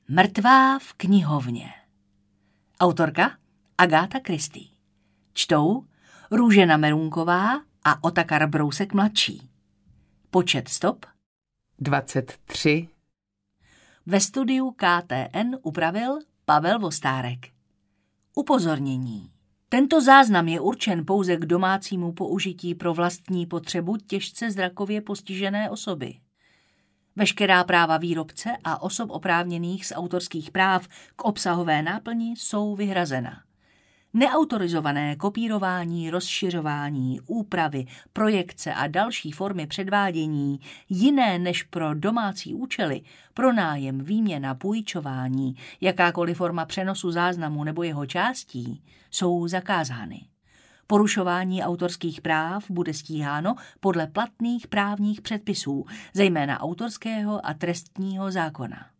Mrtvá v knihovně. Autorka Agáta Christie. Čtou Růžena Merunková a Otakar Brousek mladší. Počet stop 23. Ve studiu KTN upravil Pavel Vostárek. Upozornění. Tento záznam je určen pouze k domácímu použití pro vlastní potřebu těžce zrakově postižené osoby. Veškerá práva výrobce a osob oprávněných z autorských práv k obsahové náplni jsou vyhrazena. Neautorizované kopírování, rozšiřování, úpravy, projekce a další formy předvádění, jiné než pro domácí účely, pronájem, výměna, půjčování, jakákoliv forma přenosu záznamu nebo jeho částí, jsou zakázány. Porušování autorských práv bude stíháno podle platných právních předpisů, zejména autorského a trestního zákona.